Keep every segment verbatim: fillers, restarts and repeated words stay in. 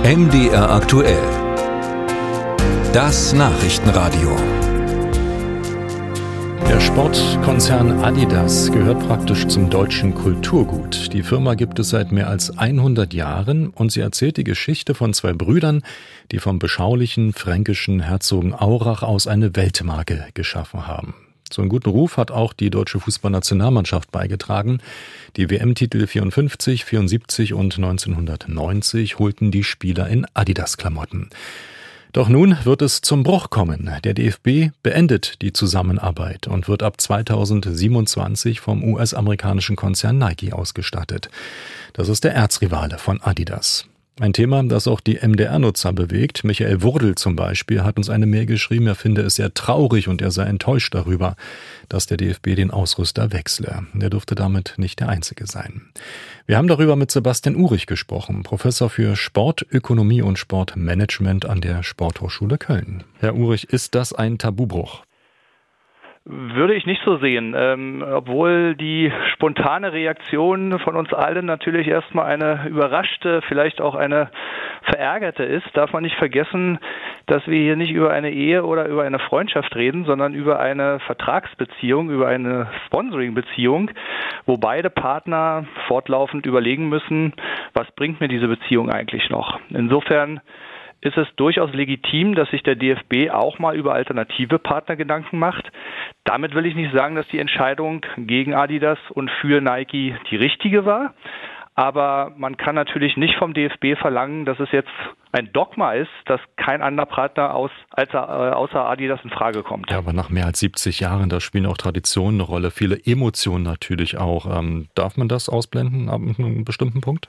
M D R aktuell. Das Nachrichtenradio. Der Sportkonzern Adidas gehört praktisch zum deutschen Kulturgut. Die Firma gibt es seit mehr als hundert Jahren und sie erzählt die Geschichte von zwei Brüdern, die vom beschaulichen fränkischen Herzogenaurach aus eine Weltmarke geschaffen haben. So einen guten Ruf hat auch die deutsche Fußballnationalmannschaft beigetragen. Die W M-Titel vierundfünfzig, vierundsiebzig und neunzehnhundertneunzig holten die Spieler in Adidas-Klamotten. Doch nun wird es zum Bruch kommen. Der D F B beendet die Zusammenarbeit und wird ab zweitausendsiebenundzwanzig vom U S-amerikanischen Konzern Nike ausgestattet. Das ist der Erzrivale von Adidas. Ein Thema, das auch die M D R-Nutzer bewegt. Michael Wurdel zum Beispiel hat uns eine Mail geschrieben, er finde es sehr traurig und er sei enttäuscht darüber, dass der D F B den Ausrüster wechsle. Er dürfte damit nicht der Einzige sein. Wir haben darüber mit Sebastian Uhrig gesprochen, Professor für Sportökonomie und Sportmanagement an der Sporthochschule Köln. Herr Uhrig, ist das ein Tabubruch? Würde ich nicht so sehen, ähm, obwohl die spontane Reaktion von uns allen natürlich erstmal eine überraschte, vielleicht auch eine verärgerte ist, darf man nicht vergessen, dass wir hier nicht über eine Ehe oder über eine Freundschaft reden, sondern über eine Vertragsbeziehung, über eine Sponsoring-Beziehung, wo beide Partner fortlaufend überlegen müssen, was bringt mir diese Beziehung eigentlich noch. Insofern ist es durchaus legitim, dass sich der D F B auch mal über alternative Partner Gedanken macht. Damit will ich nicht sagen, dass die Entscheidung gegen Adidas und für Nike die richtige war. Aber man kann natürlich nicht vom D F B verlangen, dass es jetzt ein Dogma ist, dass kein anderer Partner aus, als, äh, außer Adidas in Frage kommt. Ja, aber nach mehr als siebzig Jahren, da spielen auch Traditionen eine Rolle, viele Emotionen natürlich auch. Ähm, darf man das ausblenden ab einem bestimmten Punkt?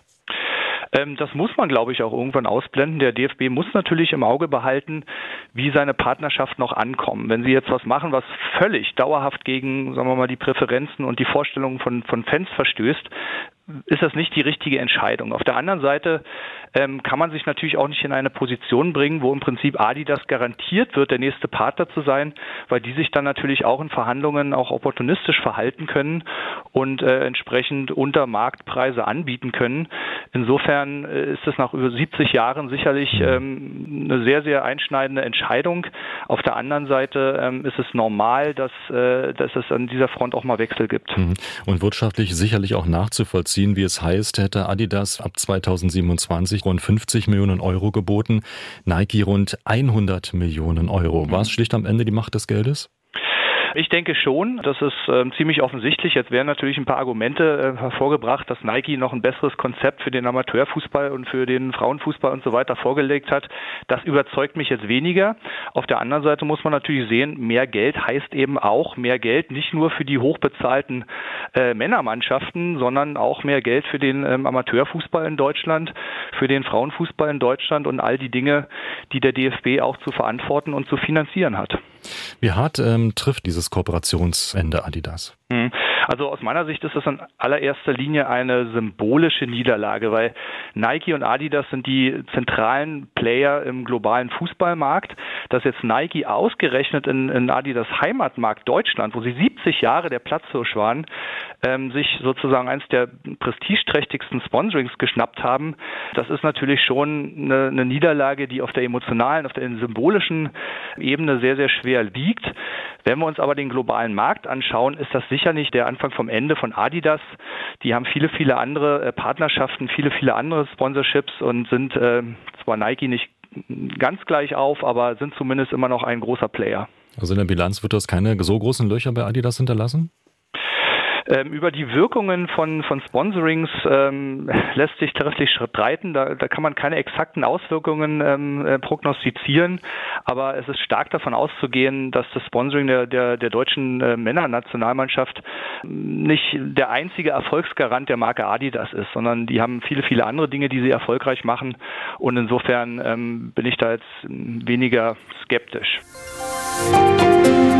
Das muss man, glaube ich, auch irgendwann ausblenden. Der D F B muss natürlich im Auge behalten, wie seine Partnerschaften noch ankommen. Wenn sie jetzt was machen, was völlig dauerhaft gegen, sagen wir mal, die Präferenzen und die Vorstellungen von, von Fans verstößt, ist das nicht die richtige Entscheidung. Auf der anderen Seite ähm, kann man sich natürlich auch nicht in eine Position bringen, wo im Prinzip Adidas garantiert wird, der nächste Partner zu sein, weil die sich dann natürlich auch in Verhandlungen auch opportunistisch verhalten können und äh, entsprechend unter Marktpreise anbieten können. Insofern äh, ist es nach über siebzig Jahren sicherlich ähm, eine sehr, sehr einschneidende Entscheidung. Auf der anderen Seite ähm, ist es normal, dass, äh, dass es an dieser Front auch mal Wechsel gibt. Und wirtschaftlich sicherlich auch nachzuvollziehen, wie es heißt, hätte Adidas ab zweitausendsiebenundzwanzig rund fünfzig Millionen Euro geboten, Nike rund hundert Millionen Euro. War es schlicht am Ende die Macht des Geldes? Ich denke schon, das ist äh, ziemlich offensichtlich. Jetzt werden natürlich ein paar Argumente äh, hervorgebracht, dass Nike noch ein besseres Konzept für den Amateurfußball und für den Frauenfußball und so weiter vorgelegt hat. Das überzeugt mich jetzt weniger. Auf der anderen Seite muss man natürlich sehen, mehr Geld heißt eben auch mehr Geld, nicht nur für die hochbezahlten äh, Männermannschaften, sondern auch mehr Geld für den ähm, Amateurfußball in Deutschland, für den Frauenfußball in Deutschland und all die Dinge, die der D F B auch zu verantworten und zu finanzieren hat. Wie hart ähm, trifft dieses Kooperationsende Adidas? Also aus meiner Sicht ist das in allererster Linie eine symbolische Niederlage, weil Nike und Adidas sind die zentralen Player im globalen Fußballmarkt. Dass jetzt Nike ausgerechnet in, in Adidas Heimatmarkt Deutschland, wo sie siebzig Jahre der Platzhirsch waren, ähm, sich sozusagen eines der prestigeträchtigsten Sponsorings geschnappt haben, das ist natürlich schon eine, eine Niederlage, die auf der emotionalen, auf der symbolischen Ebene sehr, sehr schwer wiegt. Wenn wir uns aber den globalen Markt anschauen, ist das sicher nicht der Anfang vom Ende von Adidas. Die haben viele, viele andere Partnerschaften, viele, viele andere Sponsorships und sind äh, zwar Nike nicht ganz gleich auf, aber sind zumindest immer noch ein großer Player. Also in der Bilanz wird das keine so großen Löcher bei Adidas hinterlassen? Ähm, über die Wirkungen von, von Sponsorings ähm, lässt sich trefflich streiten. Da, da kann man keine exakten Auswirkungen ähm, äh, prognostizieren. Aber es ist stark davon auszugehen, dass das Sponsoring der, der, der deutschen äh, Männernationalmannschaft nicht der einzige Erfolgsgarant der Marke Adidas ist, sondern die haben viele, viele andere Dinge, die sie erfolgreich machen. Und insofern ähm, bin ich da jetzt weniger skeptisch.